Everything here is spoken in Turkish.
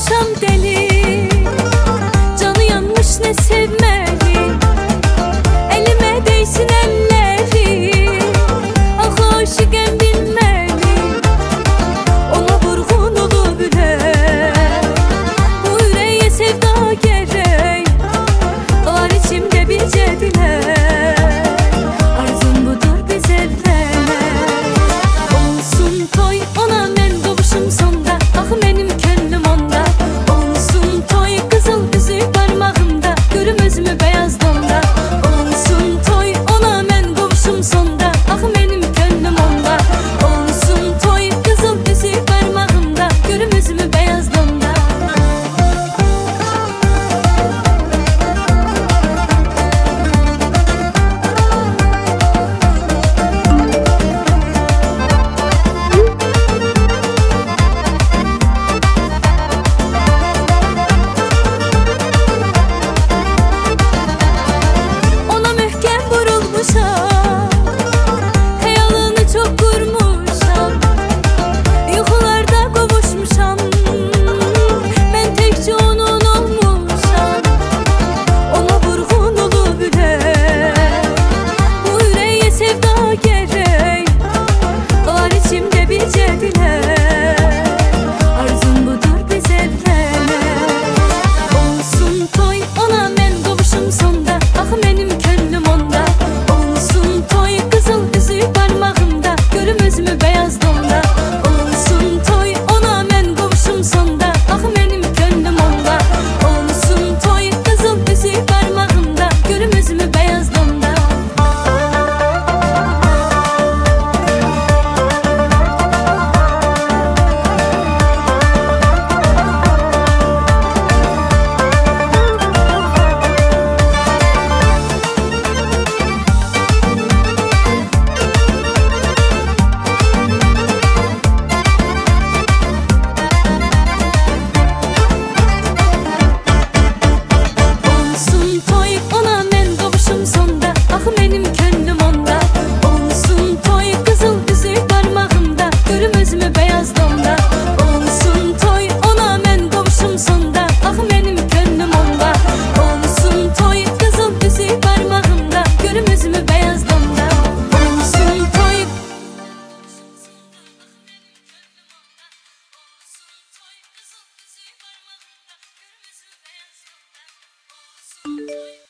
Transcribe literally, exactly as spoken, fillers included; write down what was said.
olmuşam deli, canı yanmış ne sevmeli, elime değsin elleri, ah aşıkım bilmeli, ona vurgun olu bile, bu yüreğe sevda gerek, var içimde bir cedile, arzum budur biz evlenek, olsun toy ona men kavuşum sonda, ah benim könlüm onda, olsun toy kızıl yüzük parmağımda, görüm özümü beyaz donda, olsun toy ona men kavuşum sonda, ah benim könlüm onda, olsun toy kızıl yüzük parmağımda, görüm özümü beyaz donda. Ona möhkem vurulmuşam, hayalını çok kurmuşam, yuxularda qovuşmuşam, ben tekçe onun olmuşam, ona vurgun olu bile, bu yüreğe sevda gerek, var içimde bir cedile, arzum budur biz evlenek, olsun toy ona men kavuşum sonda, ah benim könlüm onda, olsun toy kızıl yüzük parmağımda, görüm özümü beyaz donda, olsun toy ona men kavuşum sonda, ah benim könlüm onda, olsun toy kızıl yüzük parmağımda, görüm özümü beyaz donda. Olsun toy ona men kavuşum sonda, ah benim könlüm onda, olsun toy kızıl yüzük parmağımda, görüm özümü beyaz donda, olsun toy ona men kavuşum sonda, ah benim könlüm onda, olsun toy kızıl yüzük parmağımda, görüm özümü beyaz donda, olsun toy Olsun toy